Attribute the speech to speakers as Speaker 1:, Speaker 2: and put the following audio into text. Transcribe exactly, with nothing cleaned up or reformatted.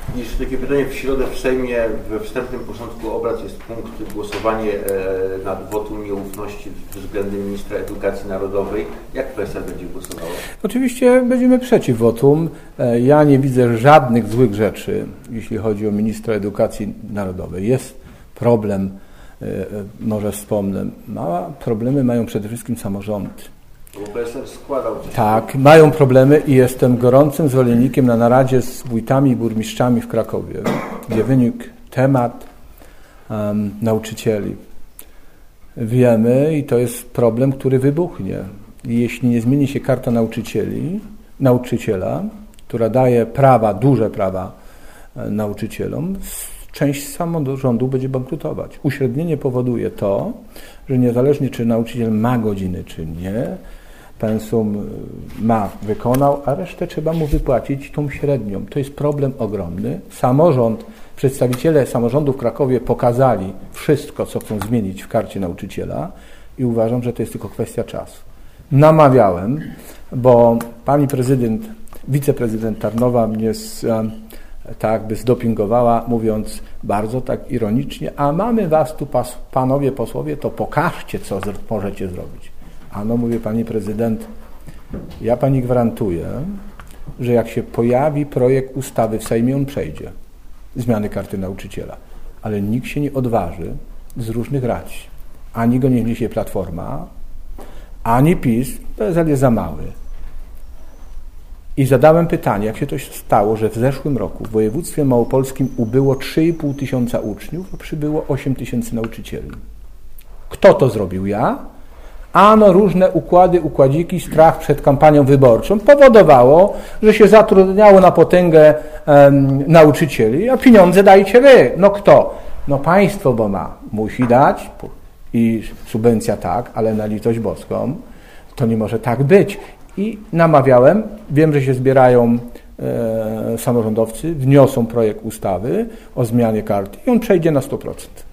Speaker 1: Jeszcze takie pytanie. W środę w Sejmie we wstępnym porządku obrad jest punkt głosowanie nad wotum nieufności względem ministra edukacji narodowej. Jak kwestia będzie głosowała?
Speaker 2: Oczywiście będziemy przeciw wotum. Ja nie widzę żadnych złych rzeczy, jeśli chodzi o ministra edukacji narodowej. Jest problem, może wspomnę, małe problemy mają przede wszystkim samorządy.
Speaker 1: Bo P S L składał coś.
Speaker 2: Tak, mają problemy i jestem gorącym zwolennikiem na naradzie z wójtami i burmistrzami w Krakowie, gdzie wynikł temat um, nauczycieli. Wiemy, i to jest problem, który wybuchnie. I jeśli nie zmieni się karta nauczycieli, nauczyciela, która daje prawa, duże prawa nauczycielom, część samorządu będzie bankrutować. Uśrednienie powoduje to, że niezależnie czy nauczyciel ma godziny, czy nie, pensum ma, wykonał, a resztę trzeba mu wypłacić tą średnią. To jest problem ogromny. Samorząd, przedstawiciele samorządu w Krakowie pokazali wszystko, co chcą zmienić w karcie nauczyciela i uważam, że to jest tylko kwestia czasu. Namawiałem, bo pani prezydent, wiceprezydent Tarnowa mnie z, tak by zdopingowała, mówiąc bardzo tak ironicznie, a mamy was tu, pas, panowie posłowie, to pokażcie, co z, możecie zrobić. Ano, mówię, pani prezydent, ja pani gwarantuję, że jak się pojawi projekt ustawy w Sejmie, on przejdzie. Zmiany karty nauczyciela. Ale nikt się nie odważy z różnych racji. Ani go nie wniesie Platforma, ani PiS, P S L jest za mały. I zadałem pytanie, jak się to stało, że w zeszłym roku w województwie małopolskim ubyło trzy i pół tysiąca uczniów, a przybyło osiem tysięcy nauczycieli. Kto to zrobił? Ja? Ano różne układy, układziki, strach przed kampanią wyborczą powodowało, że się zatrudniało na potęgę um, nauczycieli, a pieniądze dajcie wy. No kto? No państwo, bo ma. Musi dać i subwencja tak, ale na litość boską to nie może tak być. I namawiałem, wiem, że się zbierają e, samorządowcy, wniosą projekt ustawy o zmianie karty i on przejdzie na sto procent.